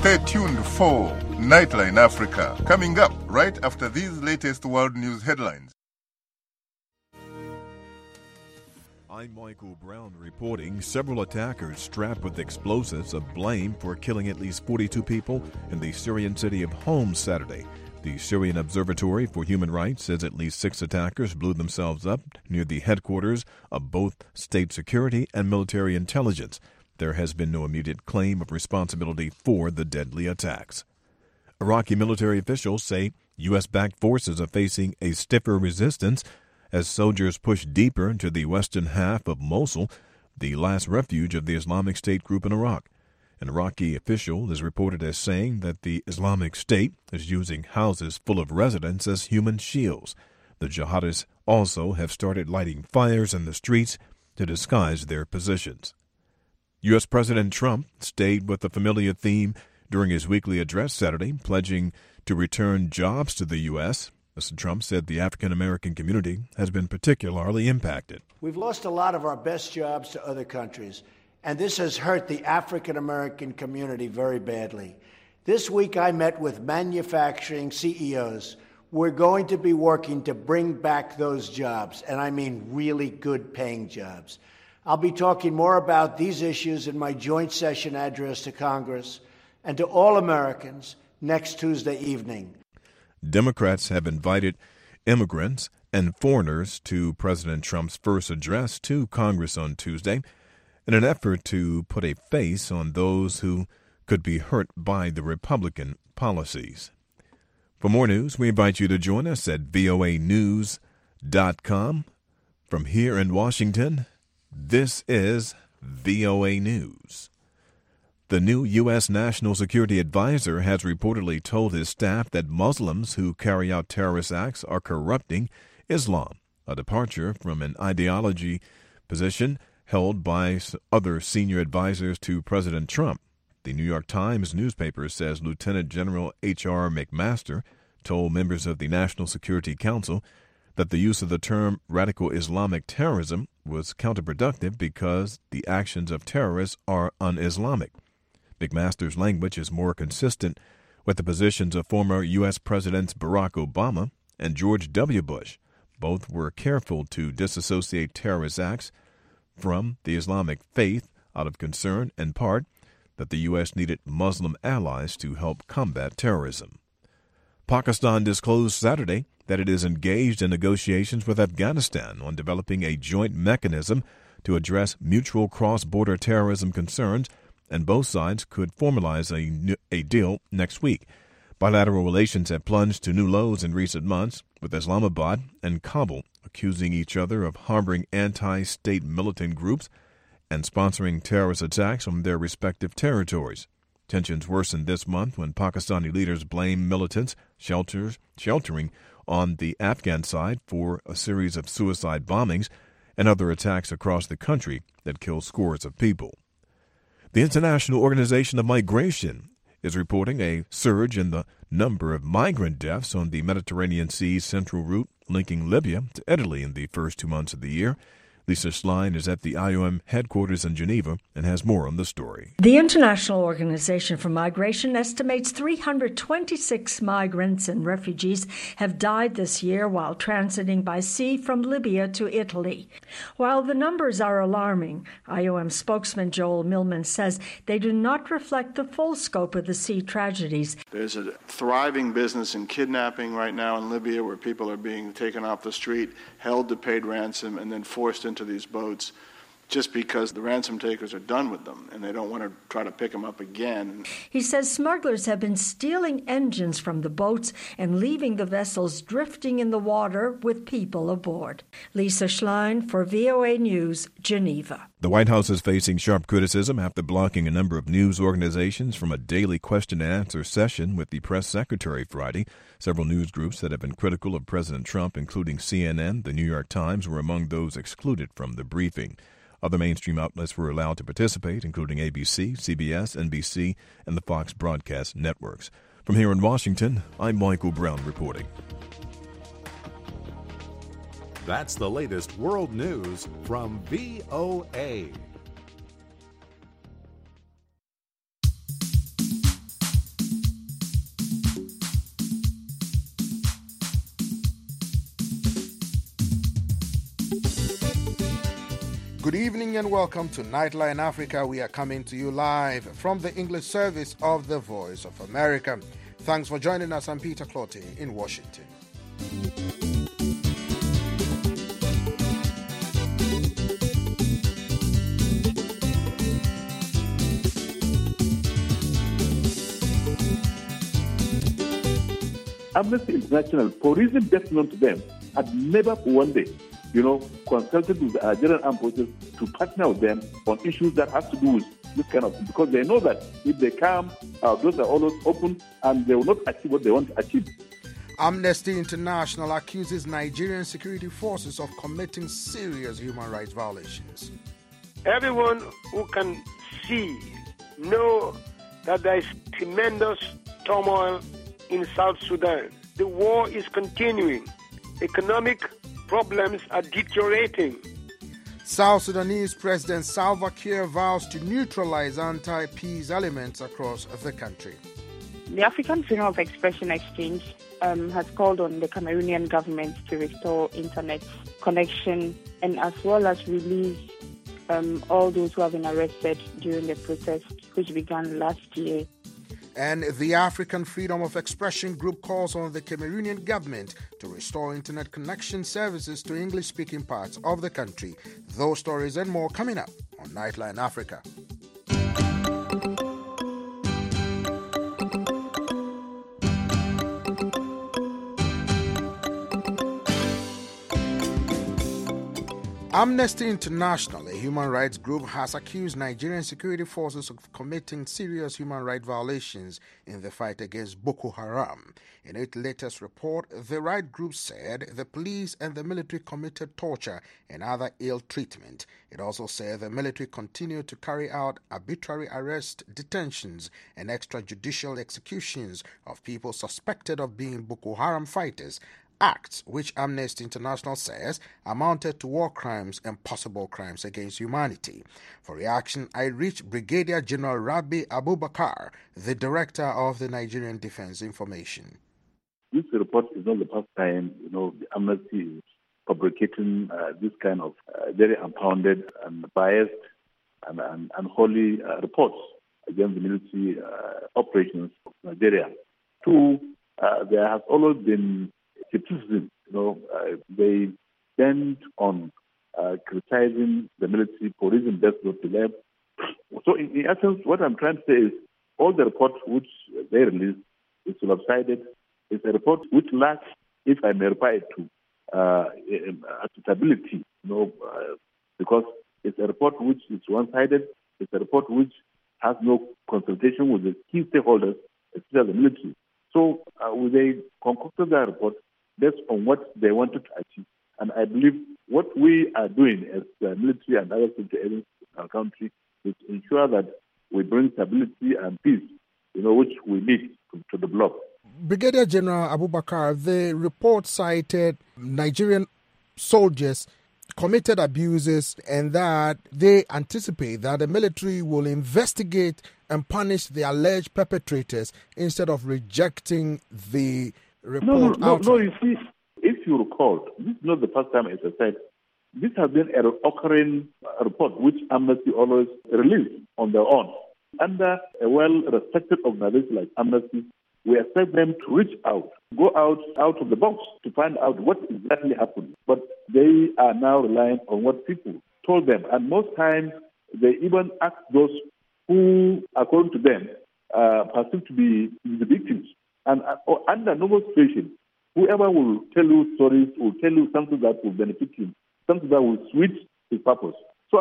Stay tuned for Nightline Africa, coming up right after these latest world news headlines. I'm Michael Brown reporting several attackers strapped with explosives are blamed for killing at least 42 people in the Syrian city of Homs Saturday. The Syrian Observatory for Human Rights says at least 6 attackers blew themselves up near the headquarters of both state security and military intelligence. There has been no immediate claim of responsibility for the deadly attacks. Iraqi military officials say U.S.-backed forces are facing a stiffer resistance as soldiers push deeper into the western half of Mosul, the last refuge of the Islamic State group in Iraq. An Iraqi official is reported as saying that the Islamic State is using houses full of residents as human shields. The jihadists also have started lighting fires in the streets to disguise their positions. U.S. President Trump stayed with the familiar theme during his weekly address Saturday, pledging to return jobs to the U.S. Mr. Trump said the African-American community has been particularly impacted. We've lost a lot of our best jobs to other countries, and this has hurt the African-American community very badly. This week I met with manufacturing CEOs. We're going to be working to bring back those jobs, and I mean really good-paying jobs. I'll be talking more about these issues in my joint session address to Congress and to all Americans next Tuesday evening. Democrats have invited immigrants and foreigners to President Trump's first address to Congress on Tuesday in an effort to put a face on those who could be hurt by the Republican policies. For more news, we invite you to join us at voanews.com. From here in Washington, this is VOA News. The new U.S. National Security Advisor has reportedly told his staff that Muslims who carry out terrorist acts are corrupting Islam, a departure from an ideology position held by other senior advisors to President Trump. The New York Times newspaper says Lieutenant General H.R. McMaster told members of the National Security Council that the use of the term radical Islamic terrorism was counterproductive because the actions of terrorists are un-Islamic. McMaster's language is more consistent with the positions of former U.S. Presidents Barack Obama and George W. Bush. Both were careful to disassociate terrorist acts from the Islamic faith out of concern, in part, that the U.S. needed Muslim allies to help combat terrorism. Pakistan disclosed Saturday that it is engaged in negotiations with Afghanistan on developing a joint mechanism to address mutual cross-border terrorism concerns, and both sides could formalize a deal next week. Bilateral relations have plunged to new lows in recent months, with Islamabad and Kabul accusing each other of harboring anti-state militant groups and sponsoring terrorist attacks on their respective territories. Tensions worsened this month when Pakistani leaders blamed militants sheltering on the Afghan side for a series of suicide bombings and other attacks across the country that killed scores of people. The International Organization of Migration is reporting a surge in the number of migrant deaths on the Mediterranean Sea's central route linking Libya to Italy in the first 2 months of the year. Lisa Schlein is at the IOM headquarters in Geneva and has more on the story. The International Organization for Migration estimates 326 migrants and refugees have died this year while transiting by sea from Libya to Italy. While the numbers are alarming, IOM spokesman Joel Millman says they do not reflect the full scope of the sea tragedies. There's a thriving business in kidnapping right now in Libya where people are being taken off the street, held to paid ransom, and then forced into these boats just because the ransom takers are done with them and they don't want to try to pick them up again. He says smugglers have been stealing engines from the boats and leaving the vessels drifting in the water with people aboard. Lisa Schlein for VOA News, Geneva. The White House is facing sharp criticism after blocking a number of news organizations from a daily question-and-answer session with the press secretary Friday. Several news groups that have been critical of President Trump, including CNN, the New York Times, were among those excluded from the briefing. Other mainstream outlets were allowed to participate, including ABC, CBS, NBC, and the Fox broadcast networks. From here in Washington, I'm Michael Brown reporting. That's the latest world news from VOA. Good evening and welcome to Nightline Africa. We are coming to you live from the English service of the Voice of America. Thanks for joining us. I'm Peter Clottey in Washington. Amnesty International, for reasons best known to them, had never for one day, consulted with the Nigerian armed forces to partner with them on issues that have to do with this kind of thing, because they know that if they come, doors are always open and they will not achieve what they want to achieve. Amnesty International accuses Nigerian security forces of committing serious human rights violations. Everyone who can see, know that there is tremendous turmoil in South Sudan. The war is continuing. Economic problems are deteriorating. South Sudanese President Salva Kiir vows to neutralize anti-peace elements across the country. The African Freedom of Expression Exchange has called on the Cameroonian government to restore internet connection and as well as release all those who have been arrested during the protest which began last year. And the African Freedom of Expression Group calls on the Cameroonian government to restore internet connection services to English-speaking parts of the country. Those stories and more coming up on Nightline Africa. Amnesty International, a human rights group, has accused Nigerian security forces of committing serious human rights violations in the fight against Boko Haram. In its latest report, the right group said the police and the military committed torture and other ill treatment. It also said the military continued to carry out arbitrary arrests, detentions, and extrajudicial executions of people suspected of being Boko Haram fighters, acts which Amnesty International says amounted to war crimes and possible crimes against humanity. For reaction, I reached Brigadier General Rabi Abubakar, the director of the Nigerian Defense Information. This report is not the first time, the Amnesty is fabricating this kind of very unfounded and biased and unholy reports against the military operations of Nigeria. Two, there has always been criticism. They bend on criticizing the military for reasons best known to them. So, in essence, what I'm trying to say is all the reports which they released is lopsided. It's a report which lacks, if I may reply it to, accountability. Because it's a report which is one-sided. It's a report which has no consultation with the key stakeholders, especially the military. So, they concocted that report based on what they wanted to achieve. And I believe what we are doing as the military and other security agencies in our country is to ensure that we bring stability and peace, which we need to the bloc. Brigadier General Abubakar, the report cited Nigerian soldiers committed abuses and that they anticipate that the military will investigate and punish the alleged perpetrators instead of rejecting the report. No, you see, if you recall, this is not the first time, as I said, this has been an occurring report which Amnesty always released on their own. Under a well-respected organization like Amnesty, we expect them to reach out, go out of the box to find out what exactly happened. But they are now relying on what people told them. And most times, they even ask those who, according to them, perceived to be the victims. And under normal situation, whoever will tell you stories will tell you something that will benefit him, something that will switch his purpose. So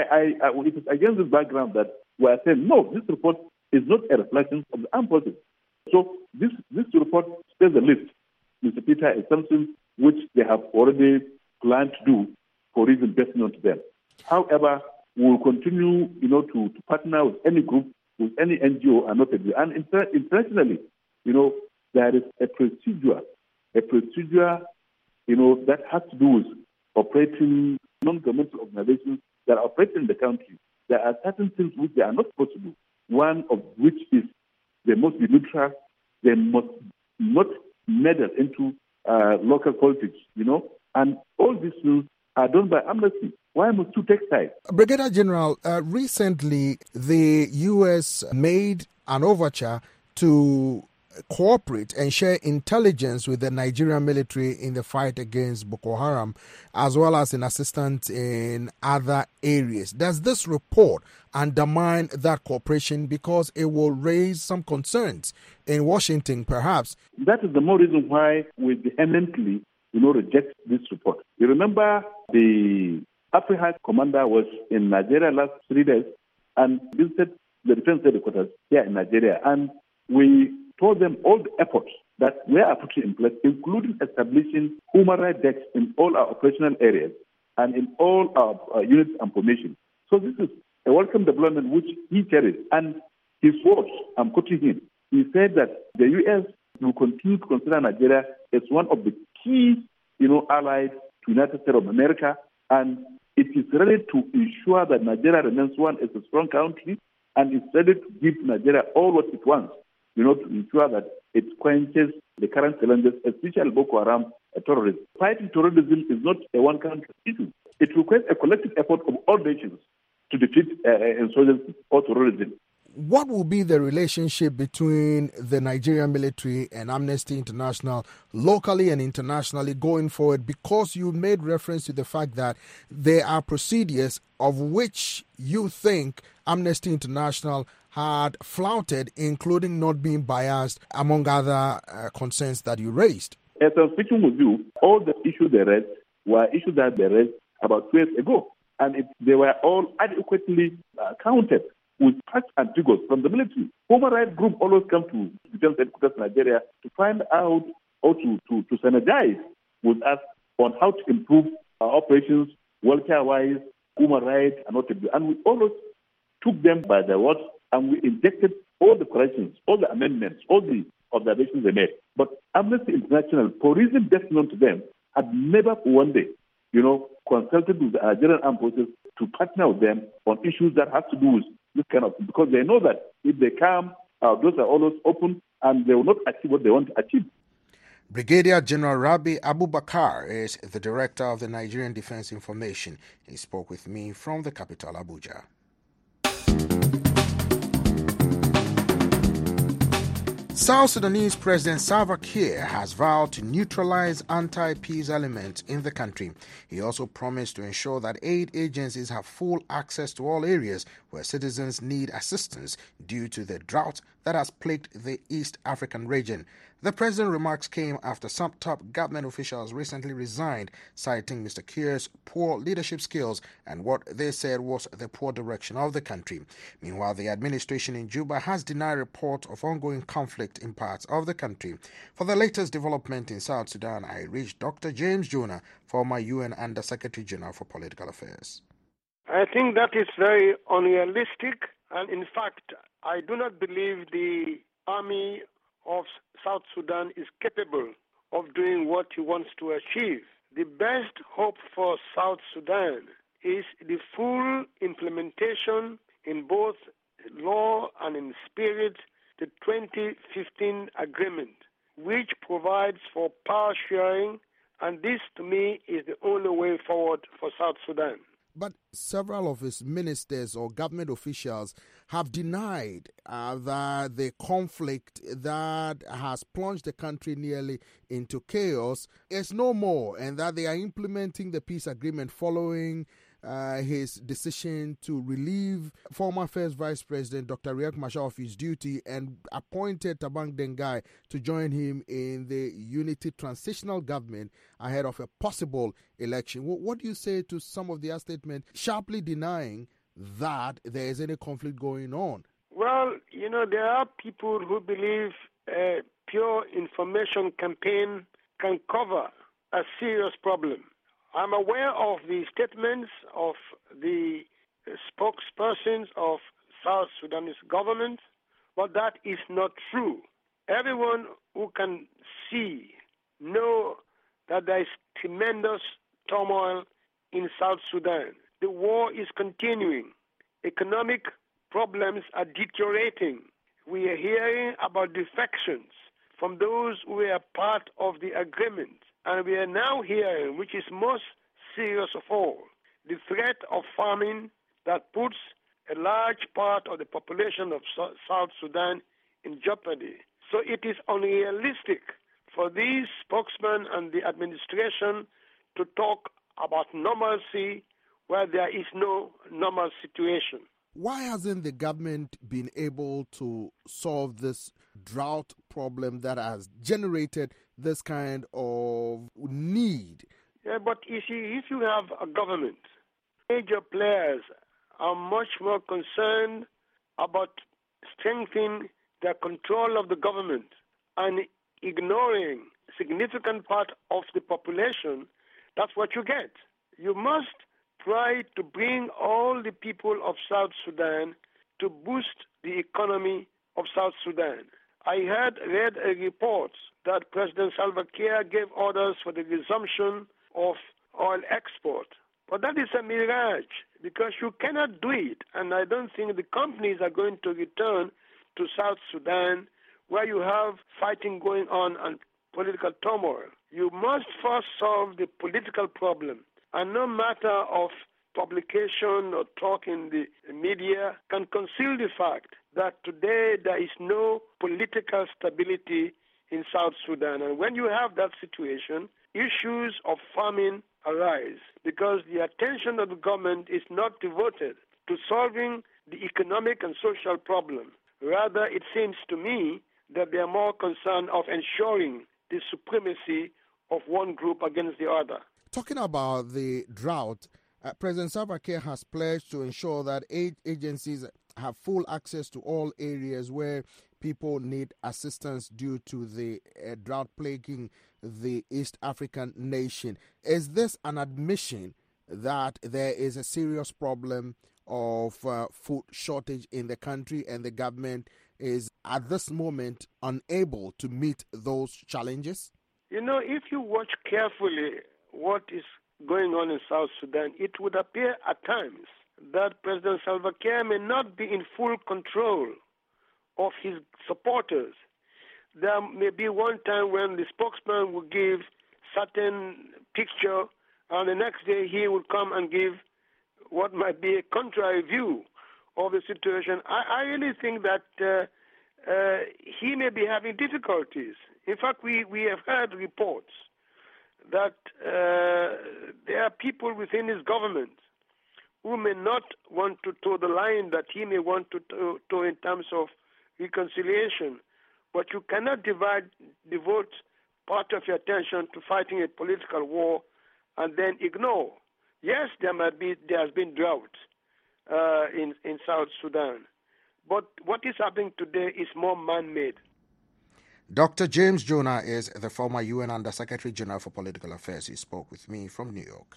it is against this background that we are saying, no, this report is not a reflection of the armed forces. So this report says the list, Mr. Peter, is something which they have already planned to do for reasons best known to them. However, we will continue, to partner with any group, with any NGO, and not agree. And internationally, there is a procedure, that has to do with operating non-governmental organizations that are operating in the country. There are certain things which they are not possible. One of which is they must be neutral. They must not meddle into local politics, And all these things are done by Amnesty. Why must you take sides? Brigadier General, recently the U.S. made an overture to cooperate and share intelligence with the Nigerian military in the fight against Boko Haram, as well as in assistance in other areas. Does this report undermine that cooperation because it will raise some concerns in Washington, perhaps? That is the more reason why we vehemently, reject this report. You remember the Africa commander was in Nigeria last 3 days and visited the defense headquarters here in Nigeria, and we told them all the efforts that we are putting in place, including establishing human rights decks in all our operational areas and in all our units and formations. So this is a welcome development which he cherished. And his words, I'm quoting him, he said that the U.S. will continue to consider Nigeria as one of the key, allies to United States of America, and it is ready to ensure that Nigeria remains one as a strong country, and is ready to give Nigeria all what it wants, to ensure that it quenches the current challenges, especially Boko Haram terrorism. Fighting terrorism is not a one-country issue. It requires a collective effort of all nations to defeat insurgency or terrorism. What will be the relationship between the Nigerian military and Amnesty International locally and internationally going forward? Because you made reference to the fact that there are procedures of which you think Amnesty International had flouted, including not being biased, among other concerns that you raised. As I'm speaking with you, all the issues they raised were issues that they raised about 2 years ago, and they were all adequately counted with facts and figures from the military. Human rights group always come to defense headquarters in Nigeria to find out or to synergize with us on how to improve our operations, welfare-wise, human rights, and what to do. And we always took them by the word, and we injected all the corrections, all the amendments, all the observations they made. But Amnesty International, for reasons best known to them, had never for one day, consulted with the Nigerian armed forces to partner with them on issues that have to do with this kind of thing, because they know that if they come, our doors are always open and they will not achieve what they want to achieve. Brigadier General Rabi Abubakar is the director of the Nigerian Defense Information. He spoke with me from the capital, Abuja. South Sudanese President Salva Kiir has vowed to neutralize anti-peace elements in the country. He also promised to ensure that aid agencies have full access to all areas where citizens need assistance due to the drought that has plagued the East African region. The president's remarks came after some top government officials recently resigned, citing Mr. Kiir's poor leadership skills and what they said was the poor direction of the country. Meanwhile, the administration in Juba has denied reports of ongoing conflict in parts of the country. For the latest development in South Sudan, I reached Dr. James Jonah, former UN Under-Secretary General for Political Affairs. I think that is very unrealistic, and in fact, I do not believe the army of South Sudan is capable of doing what he wants to achieve. The best hope for South Sudan is the full implementation in both law and in spirit the 2015 agreement, which provides for power sharing, and this to me is the only way forward for South Sudan. But several of his ministers or government officials have denied that the conflict that has plunged the country nearly into chaos is no more, and that they are implementing the peace agreement following his decision to relieve former First Vice President Dr. Riek Machar of his duty and appointed Tabang Dengai to join him in the Unity Transitional Government ahead of a possible election. What do you say to some of their statements sharply denying that there is any conflict going on? Well, there are people who believe a pure information campaign can cover a serious problem. I'm aware of the statements of the spokespersons of South Sudanese government, but that is not true. Everyone who can know that there is tremendous turmoil in South Sudan. The war is continuing. Economic problems are deteriorating. We are hearing about defections from those who were part of the agreement. And we are now hearing, which is most serious of all, the threat of famine that puts a large part of the population of South Sudan in jeopardy. So it is unrealistic for these spokesmen and the administration to talk about normalcy where there is no normal situation. Why hasn't the government been able to solve this drought problem that has generated this kind of need? Yeah, but you see, if you have a government, major players are much more concerned about strengthening their control of the government and ignoring significant part of the population. That's what you get. You must try to bring all the people of South Sudan to boost the economy of South Sudan. I read a report that President Salva Kiir gave orders for the resumption of oil export. But that is a mirage because you cannot do it. And I don't think the companies are going to return to South Sudan where you have fighting going on and political turmoil. You must first solve the political problem. And no matter of publication or talk in the media can conceal the fact that today there is no political stability in South Sudan. And when you have that situation, issues of famine arise because the attention of the government is not devoted to solving the economic and social problem. Rather, it seems to me that they are more concerned of ensuring the supremacy of one group against the other. Talking about the drought, President Salva Kiir has pledged to ensure that aid agencies have full access to all areas where people need assistance due to the drought plaguing the East African nation. Is this an admission that there is a serious problem of food shortage in the country and the government is at this moment unable to meet those challenges? You know, if you watch carefully what is going on in South Sudan, it would appear at times that President Salva Kiir may not be in full control of his supporters. There may be one time when the spokesman will give certain picture and the next day he will come and give what might be a contrary view of the situation. I really think that he may be having difficulties. In fact, we have heard reports that there are people within his government who may not want to toe the line that he may want to toe in terms of reconciliation. But you cannot devote part of your attention to fighting a political war and then ignore. Yes, there has been drought in South Sudan. But what is happening today is more man-made. Dr. James Jonah is the former UN Under-Secretary General for Political Affairs. He spoke with me from New York.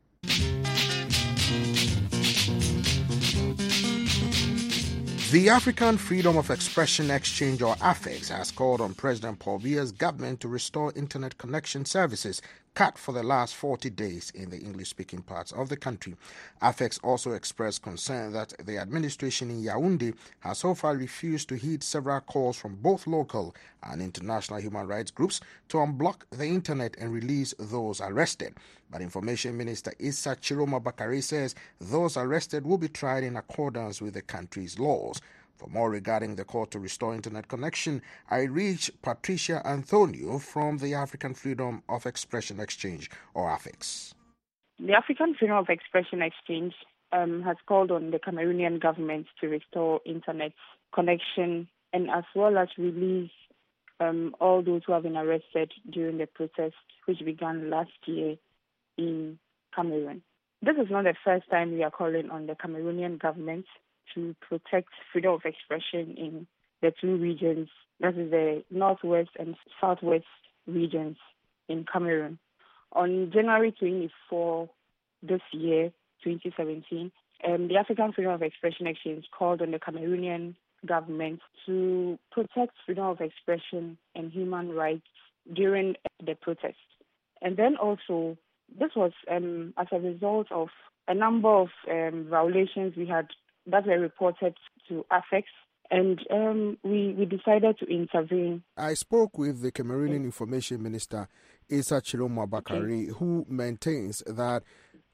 The African Freedom of Expression Exchange, or AFEX, has called on President Paul Biya's government to restore internet connection services cut for the last 40 days in the English-speaking parts of the country. AFEX also expressed concern that the administration in Yaoundé has so far refused to heed several calls from both local and international human rights groups to unblock the internet and release those arrested. But Information Minister Issa Chiroma Bakari says those arrested will be tried in accordance with the country's laws. For more regarding the call to restore internet connection, I reached Patricia Antonio from the African Freedom of Expression Exchange, or AFEX. The African Freedom of Expression Exchange has called on the Cameroonian government to restore internet connection and as well as release all those who have been arrested during the protest which began last year in Cameroon. This is not the first time we are calling on the Cameroonian government to protect freedom of expression in the two regions, that is the northwest and southwest regions in Cameroon. On January 24 this year, 2017, the African Freedom of Expression Exchange called on the Cameroonian government to protect freedom of expression and human rights during the protest. And then also, this was as a result of a number of violations we had that were reported to AFEX, and we decided to intervene. I spoke with the Cameroonian Information Minister, Issa Chiroma Bakari, who maintains that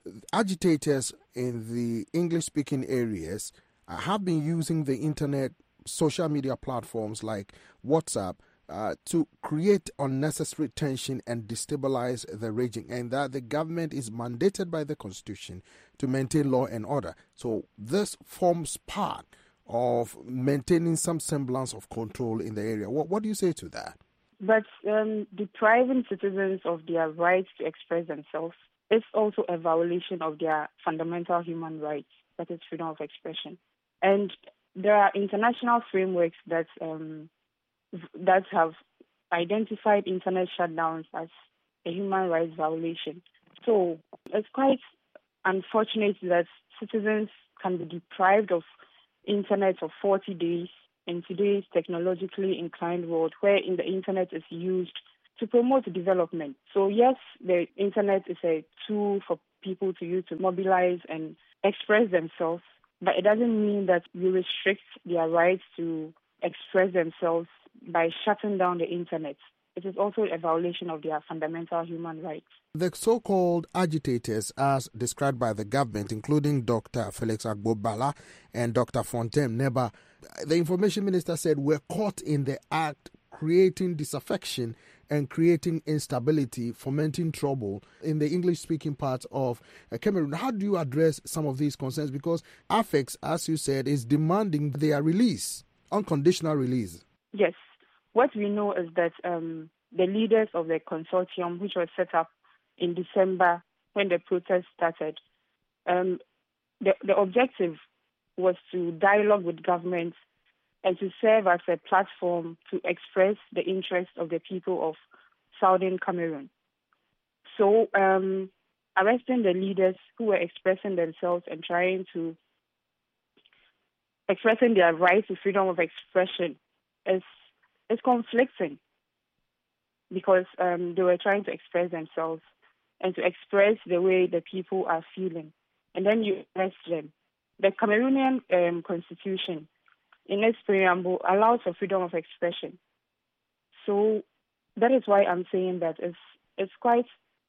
agitators in the English-speaking areas have been using the internet, social media platforms like WhatsApp to create unnecessary tension and destabilize the region, and that the government is mandated by the Constitution to maintain law and order. So this forms part of maintaining some semblance of control in the area. What do you say to that? But depriving citizens of their rights to express themselves is also a violation of their fundamental human rights, that is freedom of expression. And there are international frameworks that have identified internet shutdowns as a human rights violation. So it's quite unfortunate that citizens can be deprived of internet for 40 days in today's technologically inclined world, wherein the internet is used to promote development. So yes, the internet is a tool for people to use to mobilize and express themselves, but it doesn't mean that you restrict their rights to express themselves by shutting down the internet. It is also a violation of their fundamental human rights. The so-called agitators, as described by the government, including Dr. Felix Agbobala and Dr. Fontaine Neba, the information minister said were caught in the act creating disaffection and creating instability, fomenting trouble in the English-speaking parts of Cameroon. How do you address some of these concerns? Because AFEX, as you said, is demanding their release, unconditional release. Yes. What we know is that the leaders of the consortium, which was set up in December when the protest started, the objective was to dialogue with governments and to serve as a platform to express the interests of the people of southern Cameroon. So arresting the leaders who were expressing themselves and expressing their right to freedom of expression is conflicting, because they were trying to express themselves and to express the way the people are feeling. And then you arrest them. The Cameroonian constitution, in its preamble, allows for freedom of expression. So that is why I'm saying that it's quite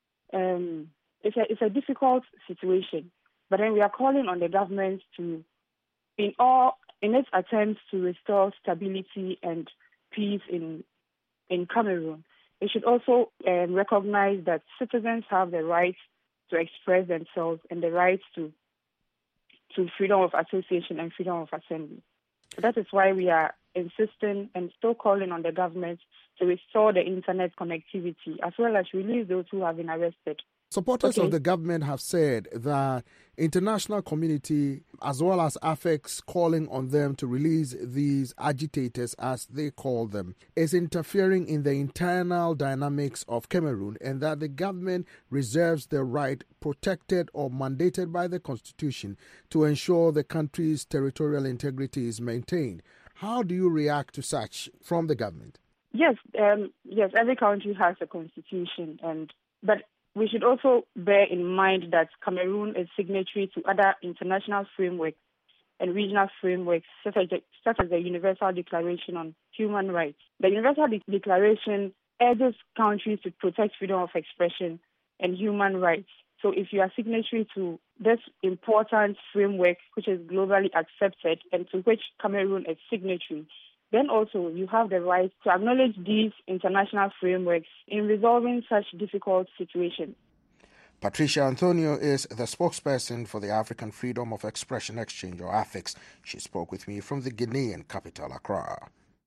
it's a difficult situation. But then we are calling on the government to, in its attempts to restore stability and peace in Cameroon, it should also recognize that citizens have the right to express themselves and the right to freedom of association and freedom of assembly. So that is why we are insisting and still calling on the government to restore the internet connectivity as well as release those who have been arrested. Supporters of the government have said that international community as well as AFEX calling on them to release these agitators, as they call them, is interfering in the internal dynamics of Cameroon, and that the government reserves the right protected or mandated by the Constitution to ensure the country's territorial integrity is maintained. How do you react to such from the government? Yes, every country has a constitution, but we should also bear in mind that Cameroon is signatory to other international frameworks and regional frameworks, such as the Universal Declaration on Human Rights. The Universal Declaration urges countries to protect freedom of expression and human rights. So if you are signatory to this important framework, which is globally accepted and to which Cameroon is signatory, then also you have the right to acknowledge these international frameworks in resolving such difficult situations. Patricia Antonio is the spokesperson for the African Freedom of Expression Exchange, or AFEX. She spoke with me from the Guinean capital, Accra.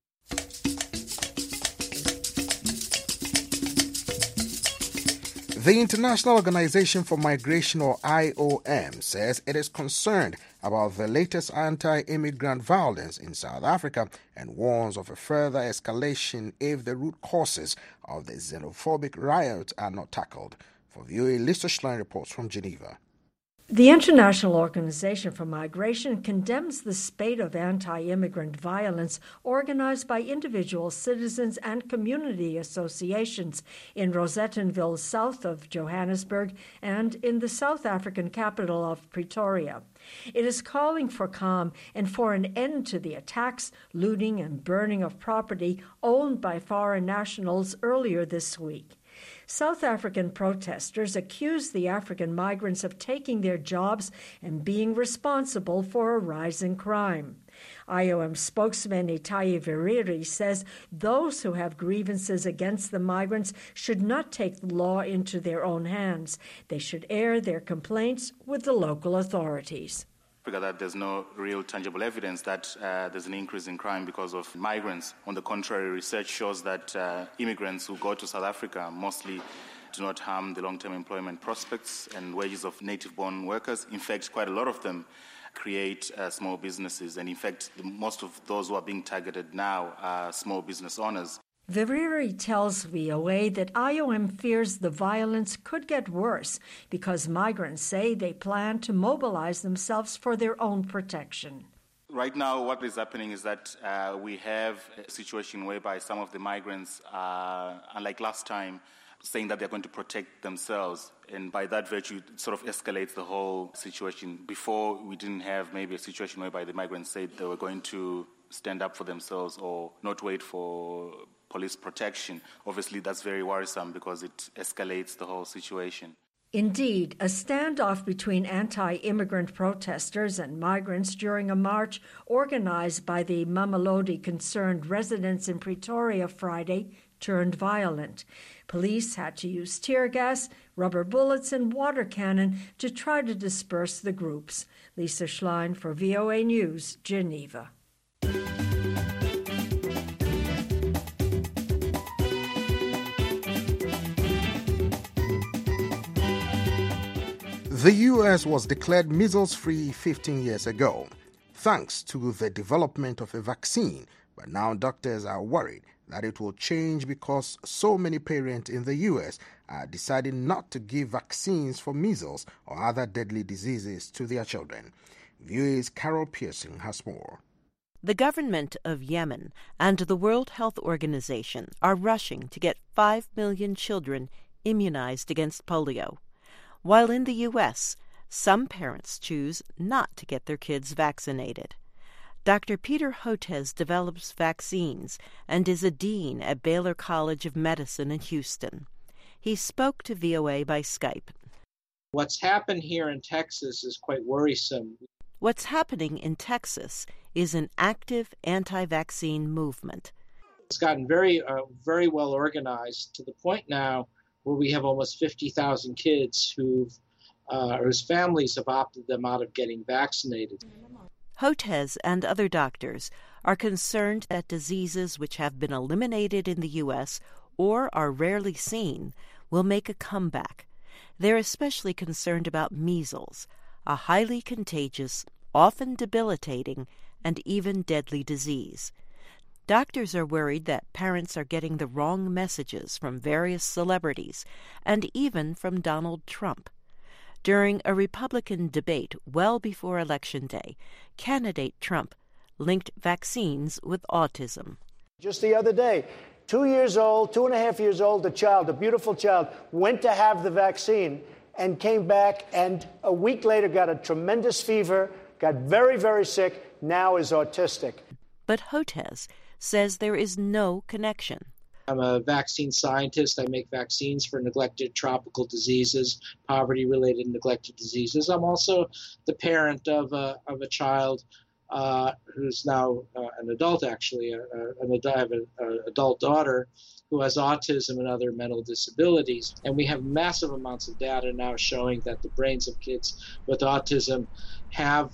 The International Organization for Migration, or IOM, says it is concerned about the latest anti-immigrant violence in South Africa and warns of a further escalation if the root causes of the xenophobic riots are not tackled. For VOA, Lisa Schlein reports from Geneva. The International Organization for Migration condemns the spate of anti-immigrant violence organized by individual citizens and community associations in Rosettenville, south of Johannesburg, and in the South African capital of Pretoria. It is calling for calm and for an end to the attacks, looting, and burning of property owned by foreign nationals earlier this week. South African protesters accused the African migrants of taking their jobs and being responsible for a rise in crime. IOM spokesman Itai Veriri says those who have grievances against the migrants should not take the law into their own hands. They should air their complaints with the local authorities. That there's no real tangible evidence that there's an increase in crime because of migrants. On the contrary, research shows that immigrants who go to South Africa mostly do not harm the long-term employment prospects and wages of native-born workers. In fact, quite a lot of them create small businesses, and in fact, most of those who are being targeted now are small business owners. Veriri tells VOA that IOM fears the violence could get worse because migrants say they plan to mobilize themselves for their own protection. Right now, what is happening is that we have a situation whereby some of the migrants are, unlike last time, saying that they're going to protect themselves. And by that virtue, it sort of escalates the whole situation. Before, we didn't have maybe a situation whereby the migrants said they were going to stand up for themselves or not wait for police protection. Obviously, that's very worrisome because it escalates the whole situation. Indeed, a standoff between anti-immigrant protesters and migrants during a march organized by the Mamelodi Concerned residents in Pretoria Friday turned violent. Police had to use tear gas, rubber bullets, and water cannon to try to disperse the groups. Lisa Schlein for VOA News, Geneva. The U.S. was declared measles-free 15 years ago, thanks to the development of a vaccine, but now doctors are worried that it will change because so many parents in the U.S. are deciding not to give vaccines for measles or other deadly diseases to their children. VOA's Carol Pearson has more. The government of Yemen and the World Health Organization are rushing to get 5 million children immunized against polio. While in the U.S., some parents choose not to get their kids vaccinated. Dr. Peter Hotez develops vaccines and is a dean at Baylor College of Medicine in Houston. He spoke to VOA by Skype. What's happened here in Texas is quite worrisome. What's happening in Texas is an active anti-vaccine movement. It's gotten very well organized to the point now where we have almost 50,000 kids whose families have opted them out of getting vaccinated. Hotez and other doctors are concerned that diseases which have been eliminated in the U.S. or are rarely seen will make a comeback. They're especially concerned about measles, a highly contagious, often debilitating, and even deadly disease. Doctors are worried that parents are getting the wrong messages from various celebrities and even from Donald Trump. During a Republican debate well before Election Day, candidate Trump linked vaccines with autism. Just the other day, 2 years old, 2.5 years old, a child, a beautiful child, went to have the vaccine and came back and a week later got a tremendous fever, got very, very sick, now is autistic. But Hotez says there is no connection. I'm a vaccine scientist. I make vaccines for neglected tropical diseases, poverty-related neglected diseases. I'm also the parent of a child who's now an adult, actually. I have an adult daughter who has autism and other mental disabilities. And we have massive amounts of data now showing that the brains of kids with autism have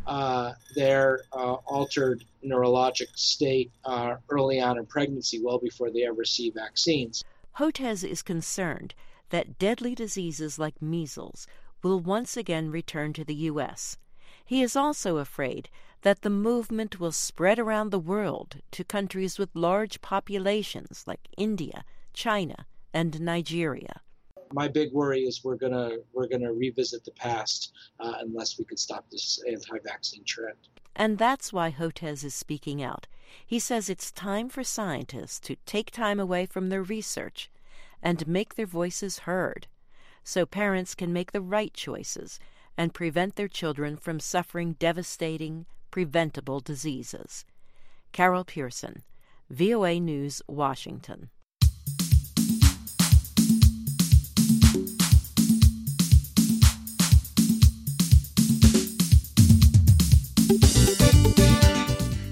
their altered neurologic state early on in pregnancy, well before they ever see vaccines. Hotez is concerned that deadly diseases like measles will once again return to the U.S. He is also afraid that the movement will spread around the world to countries with large populations like India, China, and Nigeria. My big worry is we're gonna revisit the past unless we can stop this anti-vaccine trend. And that's why Hotez is speaking out. He says it's time for scientists to take time away from their research and make their voices heard, so parents can make the right choices and prevent their children from suffering devastating, preventable diseases. Carol Pearson, VOA News, Washington.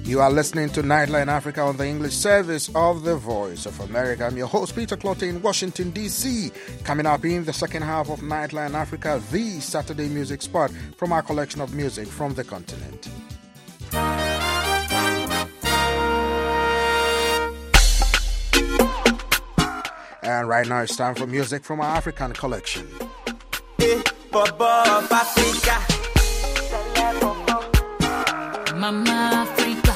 You are listening to Nightline Africa on the English service of the Voice of America. I'm your host, Peter Clotte in Washington, D.C. Coming up in the second half of Nightline Africa, the Saturday music spot from our collection of music from the continent. And right now it's time for music from our African collection. Mama Africa.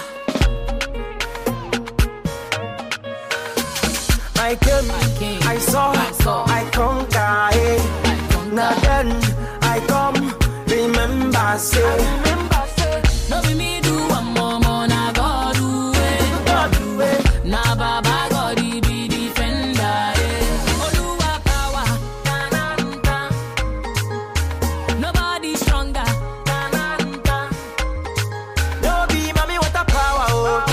I came, I saw, I conquer. Now then, I come, remember, say, no be me do one more, na God do it, na Baba God be defender, Oluwa power, nobody stronger, no be mommy what a power,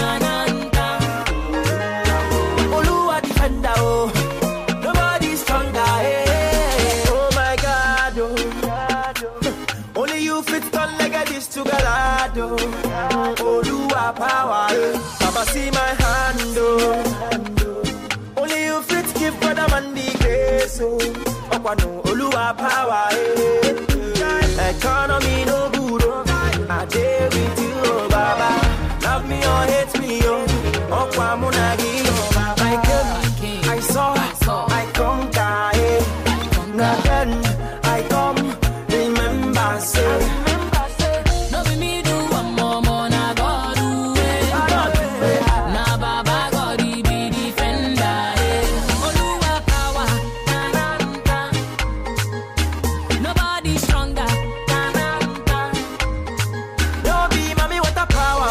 Oluwa defender, nobody stronger, oh my God, only you fit turn like this together, Oluwa power, Papa see my hand, only you fit give brother man the grace, Okwano, Oluwa power, economy no good, I dare with you, Baba, love me or hate me, Okwamunagi, Baba, I saw, I conquer, now then, I come, remember, say, no be me do one more, na God do it, na Baba God be defender, Oluwa power, nobody stronger, no be mommy what a power,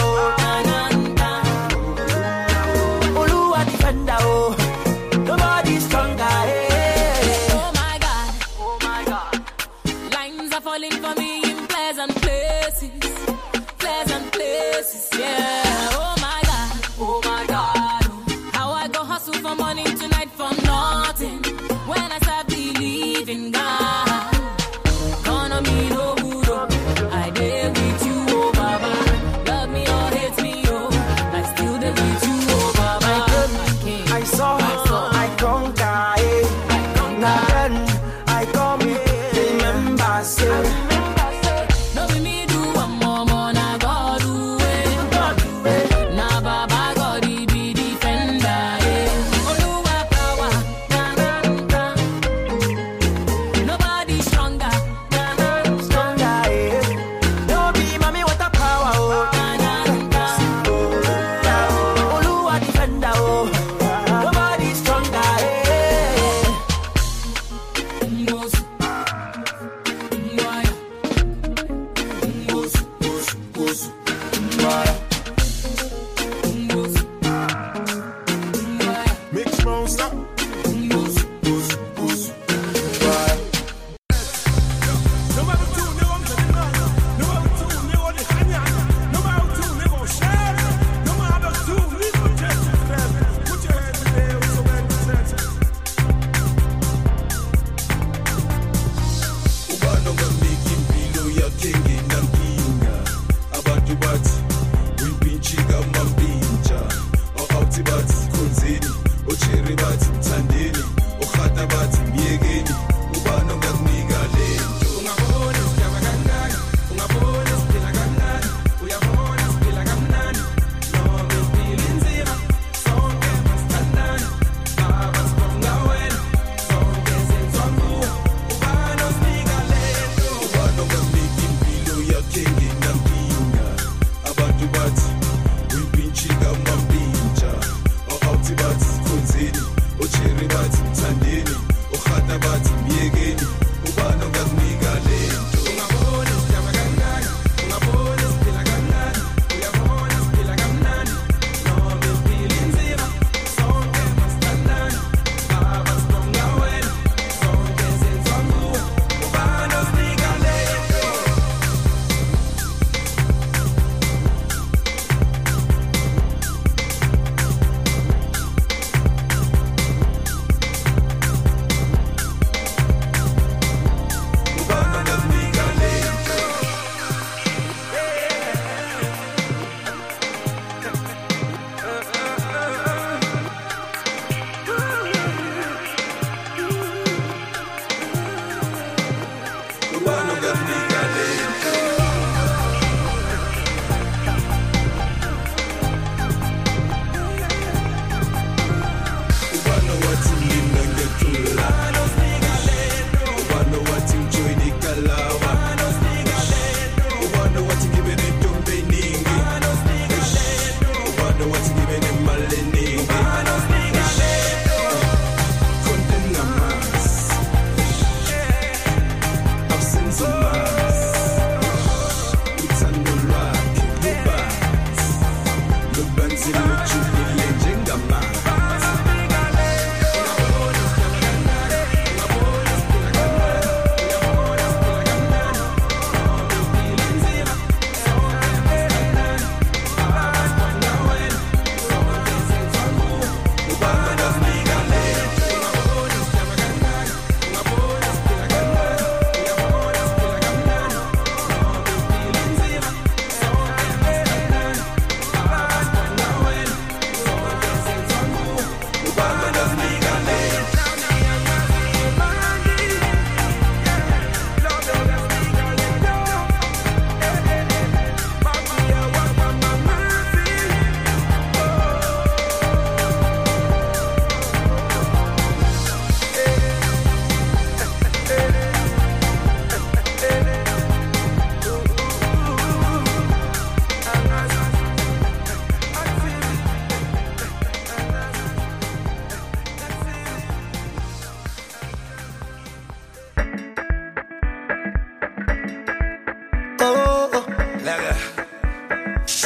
Oluwa defender, nobody stronger, oh my God, lines are falling for me in pleasant places, yeah, oh my God, how I go hustle for money tonight for nothing, when I start believing God, economy no good, I dare with you, oh Baba, love me or hate me, oh, I still dare with you, oh Baba, I saw, I conquer, now then, I come, remember, say, no be me do one more, na God do it, na Baba God be defender, Oluwa power, nobody stronger, no be mommy what a power, Oluwa defender, nobody stronger, Mix monster.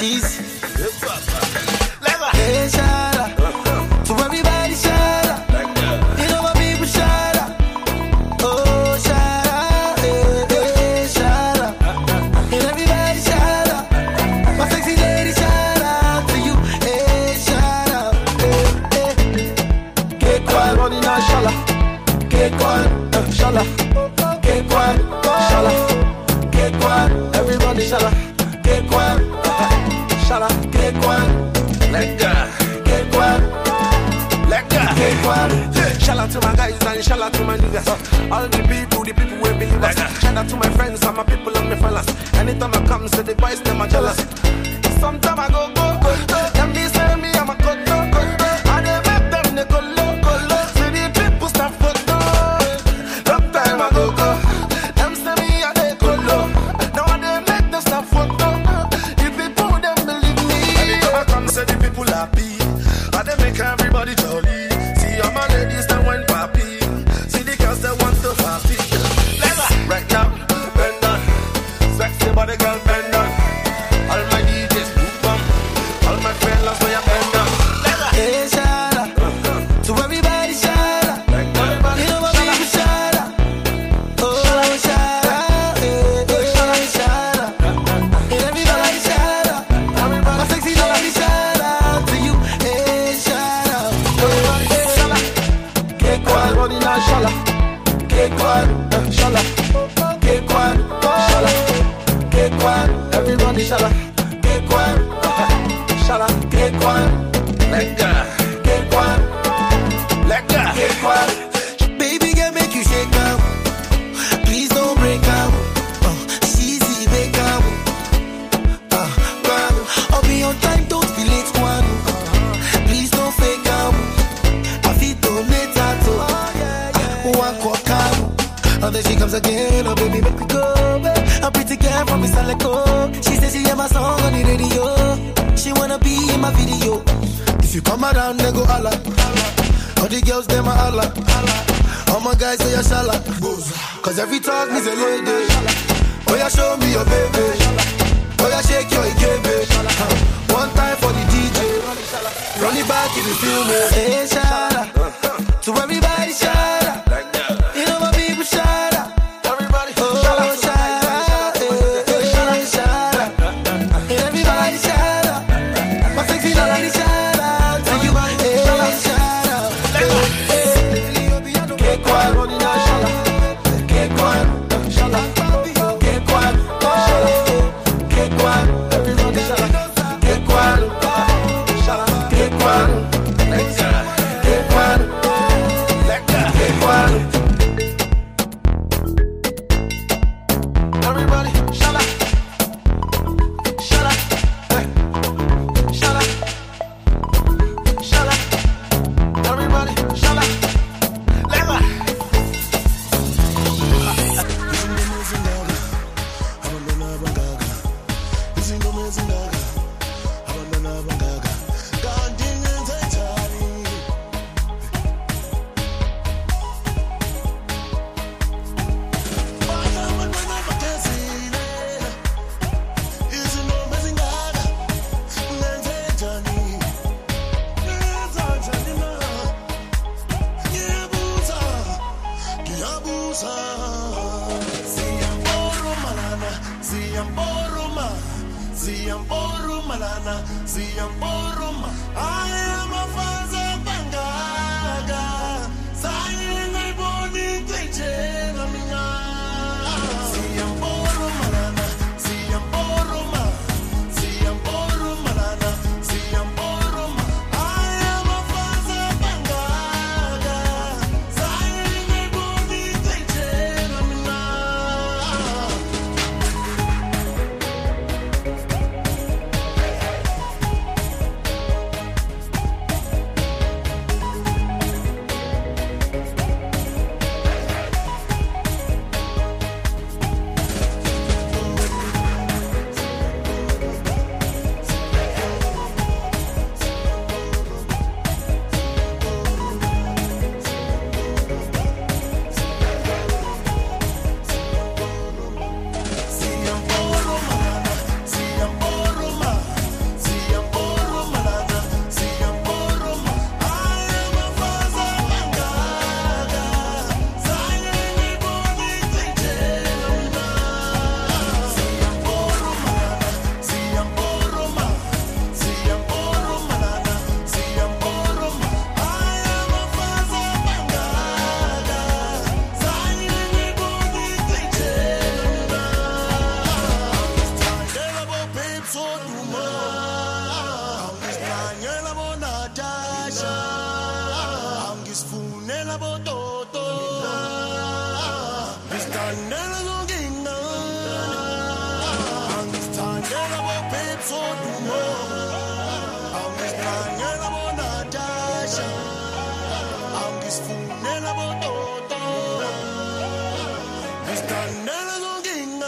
cheesy. Hey, shout out to everybody, shout out. You know my people, shout out. Oh, shout out, hey, shout out. And everybody, shout out. My sexy lady, shout out to you. Hey, shout out, hey. Get quiet, running now, shala. Get quiet, shala. Get quiet, shala. Get quiet, everybody, shala. Get quiet, shala. Get quiet, let go. Get quiet, let go. Get quiet. Shala to my guys and shala to my niggas. All the people will believe us. Shout out to my friends and my people and my fellas. Anytime I come, say the boys, them are jealous. Sometimes I go. Them they say me, I'm a colo. I dey make them they go low. See the people start photo. Long time I go. Them say me, I dey go low. Now I dey make them start photo. The people, them believe me. Anytime I come, say the people happy. I dey make everybody jolly. See all my ladies that went happy. See the girls that want to happy. Right now, bend on. Sexy body girl, bend on. All my DJs, move on. All my fellas, so you bend on. Hey, shout out to everybody, shout out. You know my people, shout out. Oh, shout out. Hey, shout out. And everybody, shout out. My sexy lady, shout out to you. Hey, shout out. Hey, shala. Get quiet, running now, shala. Get quiet, shala. Get quiet, shala. Get quiet, everybody, shala. Get quiet, shala. Get quiet, let go. Get quiet, let go. Get quiet. Baby girl, make you shake out. Please don't break out. Cheesy break out. I'll be on time, don't be late, one. Please don't fake out. I feel donate out. One cock out. And then she comes again, oh baby, make me go. A pretty girl from East Aleko. She says she hear my song on the radio. She wanna be in my video. If you come around, they go holla. All the girls, them a holla. All my guys say a shala. Cause every talk means a lady. Oh yeah, show me your baby. Oh yeah, shake your ikebe. One time for the DJ. Run it back if you feel me. Hey, shala. To everybody, shala. You know my people, shout out. Everybody, oh, shout out. Hey, shout out. And everybody, shout out. My sexy lady, shout out to you. Hey, shout out. Get quiet, running now, shala. Get quiet, shala. Get quiet, shala. Get quiet, everybody, shala. Get quiet, shala. Get quiet, let's go. Get quiet, let's go. Get quiet. Everybody, shut up. Shut up. Hey. Shut up. Shut up. Everybody, shut up. Leva. nela bototo. Mr. Nela Zonginga. Mr. Nela bo Pepso Dumo. Mr. Nela bo Natasha. Mr. Nela bototo. Mr. Nela Zonginga.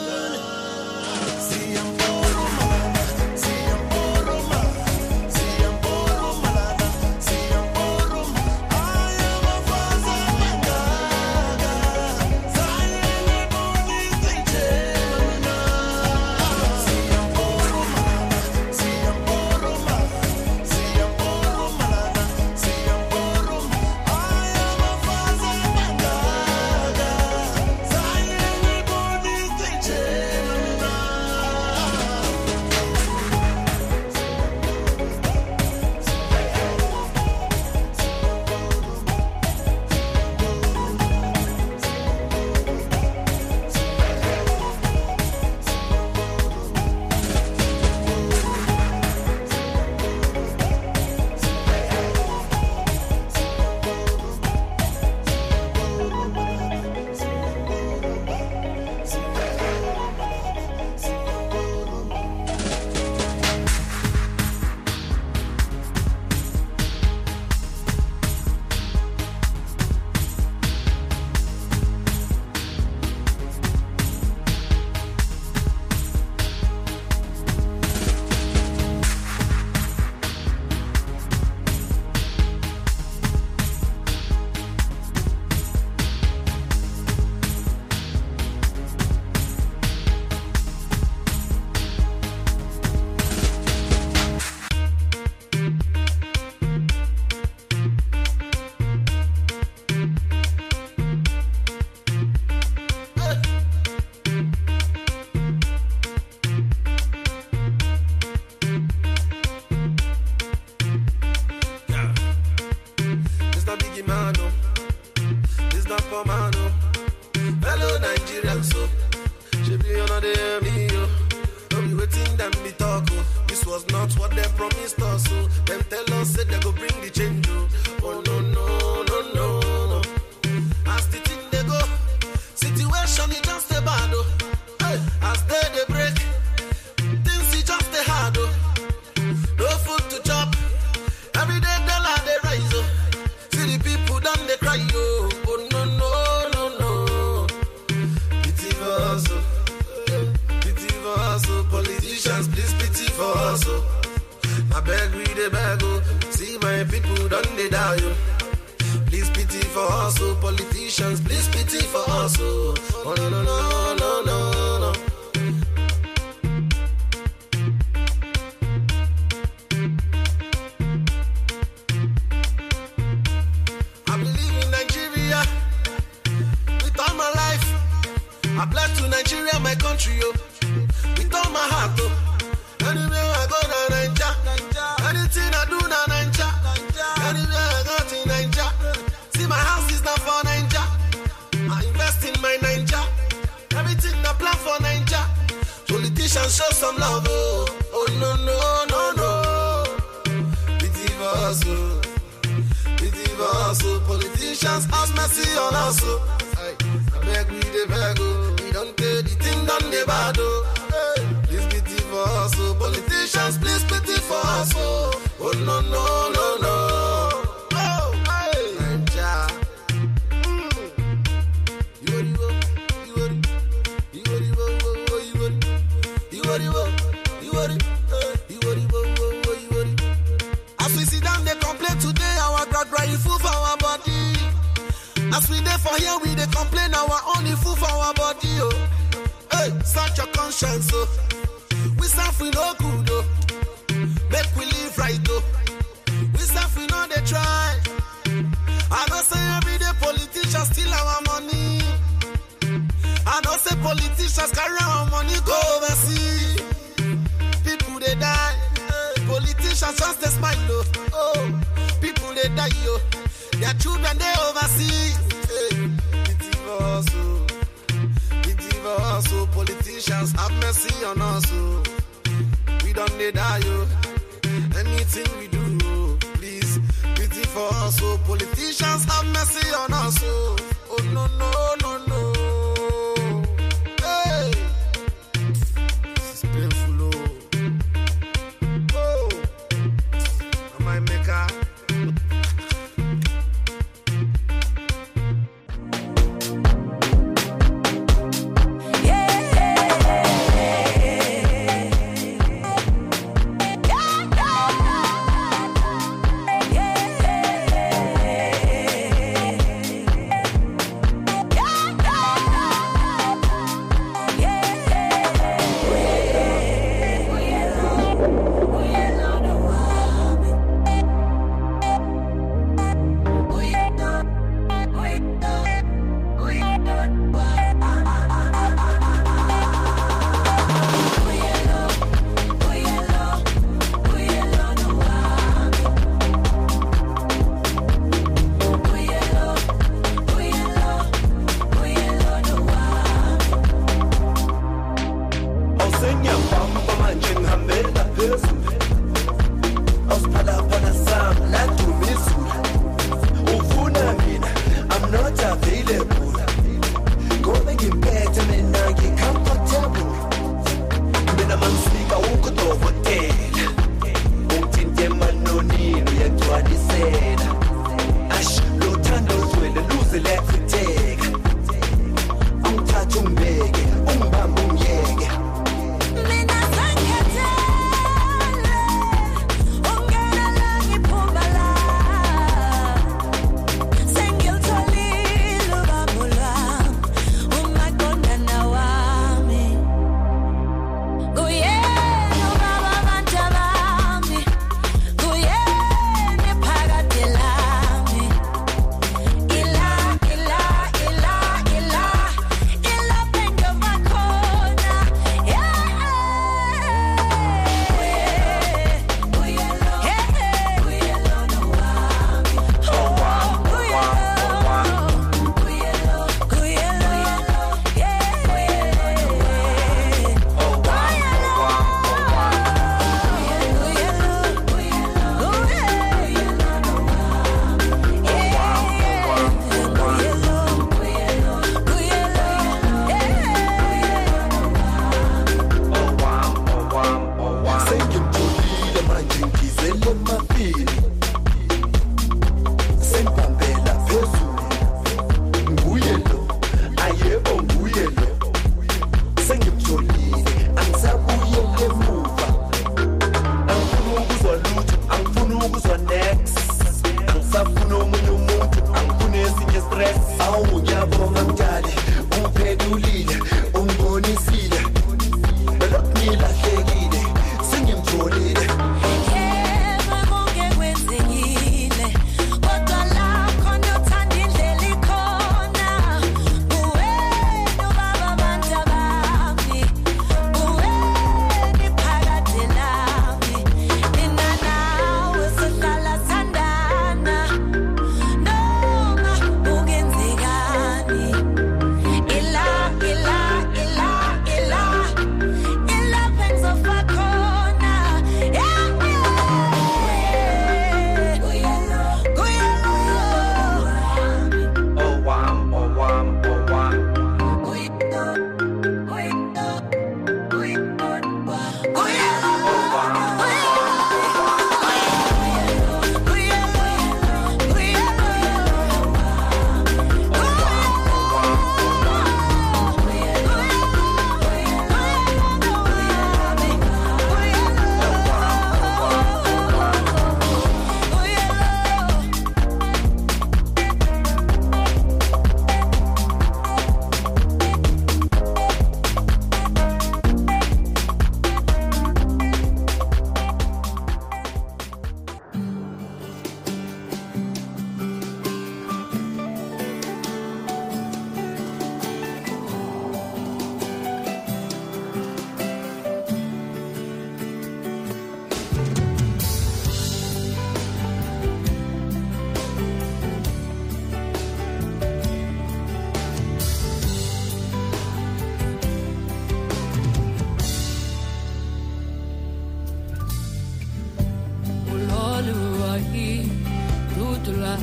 Politicians have mercy on us. We don't need die. Anything we do, please, pity for us. So politicians have mercy on us. Oh, oh no, no, no, no. Hey, this is painful. Oh, oh, my maker.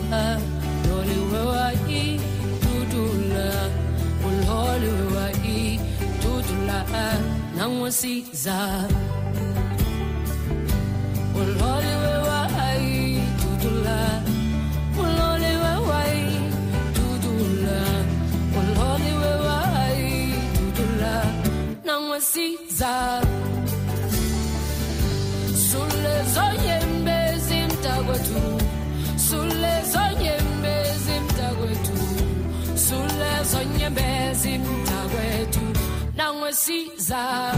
Loli wewa I tutula Loli wewa I tutula Nangwasiza Loli wewa I tutula Loli wewa I tutula Loli wewa I tutula Nangwasiza Sule zonyembe zimtagwetu Sule zonyembe zimtagwetu Sule zonyembe zimtagwetu Nangwesiza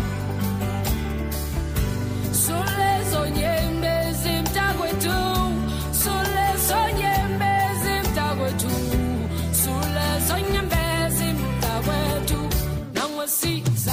Sule zonyembe zimtagwetu Sule zonyembe zimtagwetu Sule zonyembe zimtagwetu Nangwesiza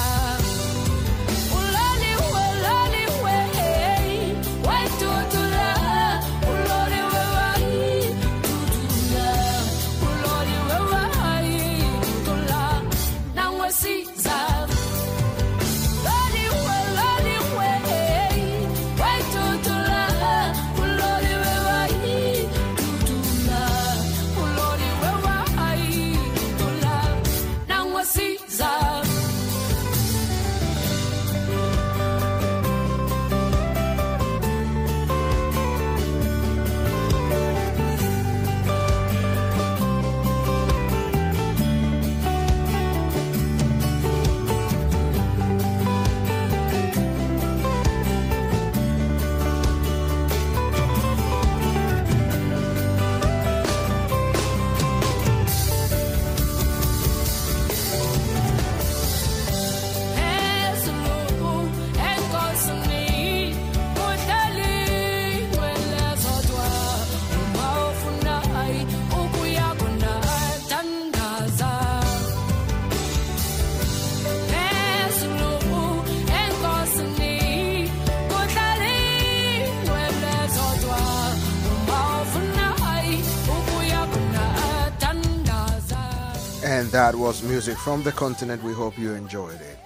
And that was music from the continent. We hope you enjoyed it.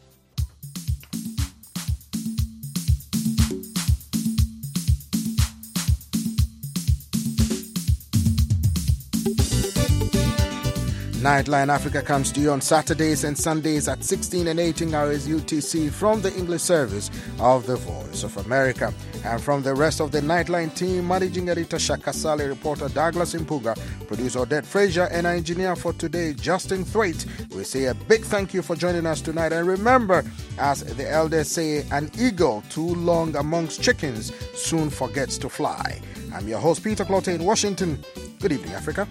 Nightline Africa comes to you on Saturdays and Sundays at 16 and 18 hours UTC from the English service of the Voice of America. And from the rest of the Nightline team, Managing Editor Shaka Sale, reporter Douglas Impuga, producer Odette Frazier, and our engineer for today, Justin Thwaite, we say a big thank you for joining us tonight. And remember, as the elders say, an eagle too long amongst chickens soon forgets to fly. I'm your host, Peter Clotte in Washington. Good evening, Africa.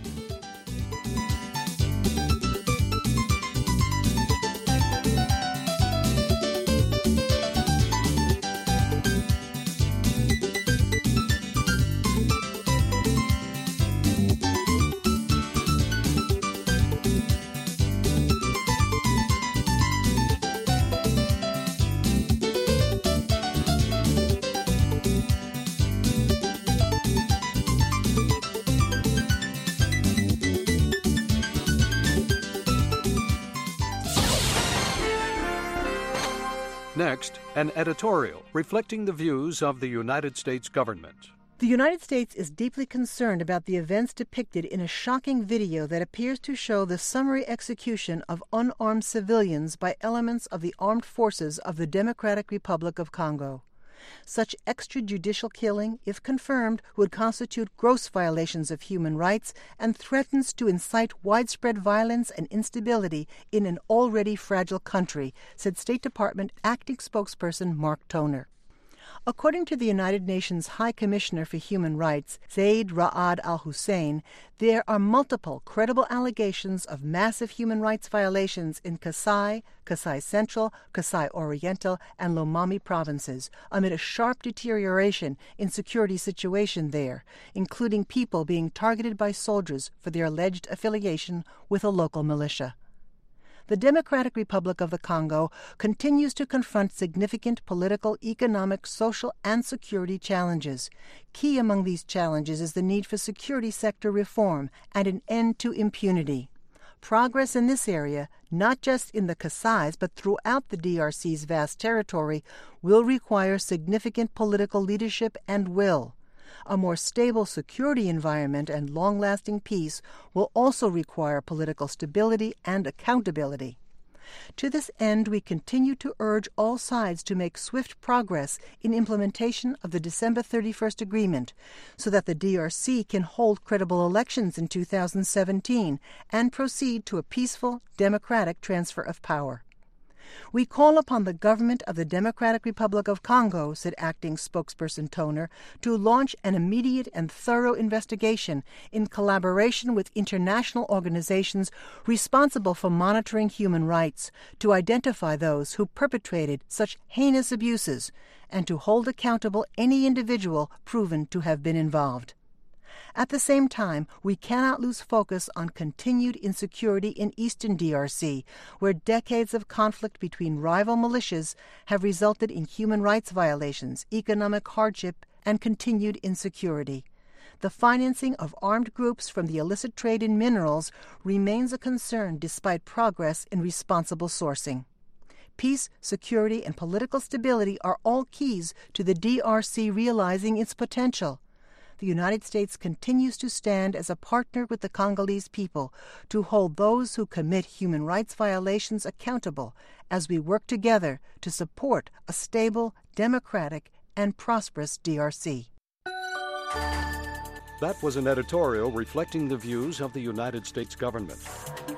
Next, an editorial reflecting the views of the United States government. The United States is deeply concerned about the events depicted in a shocking video that appears to show the summary execution of unarmed civilians by elements of the armed forces of the Democratic Republic of Congo. Such extrajudicial killing, if confirmed, would constitute gross violations of human rights and threatens to incite widespread violence and instability in an already fragile country, said State Department acting spokesperson Mark Toner. According to the United Nations High Commissioner for Human Rights, Zeid Ra'ad al-Hussein, there are multiple credible allegations of massive human rights violations in Kasai, Kasai Central, Kasai Oriental, and Lomami provinces, amid a sharp deterioration in security situation there, including people being targeted by soldiers for their alleged affiliation with a local militia. The Democratic Republic of the Congo continues to confront significant political, economic, social, and security challenges. Key among these challenges is the need for security sector reform and an end to impunity. Progress in this area, not just in the Kasais but throughout the DRC's vast territory, will require significant political leadership and will. A more stable security environment and long-lasting peace will also require political stability and accountability. To this end, we continue to urge all sides to make swift progress in implementation of the December 31st agreement so that the DRC can hold credible elections in 2017 and proceed to a peaceful, democratic transfer of power. We call upon the government of the Democratic Republic of Congo, said acting spokesperson Toner, to launch an immediate and thorough investigation in collaboration with international organizations responsible for monitoring human rights to identify those who perpetrated such heinous abuses and to hold accountable any individual proven to have been involved. At the same time, we cannot lose focus on continued insecurity in eastern DRC, where decades of conflict between rival militias have resulted in human rights violations, economic hardship, and continued insecurity. The financing of armed groups from the illicit trade in minerals remains a concern despite progress in responsible sourcing. Peace, security, and political stability are all keys to the DRC realizing its potential. The United States continues to stand as a partner with the Congolese people to hold those who commit human rights violations accountable as we work together to support a stable, democratic, and prosperous DRC. That was an editorial reflecting the views of the United States government.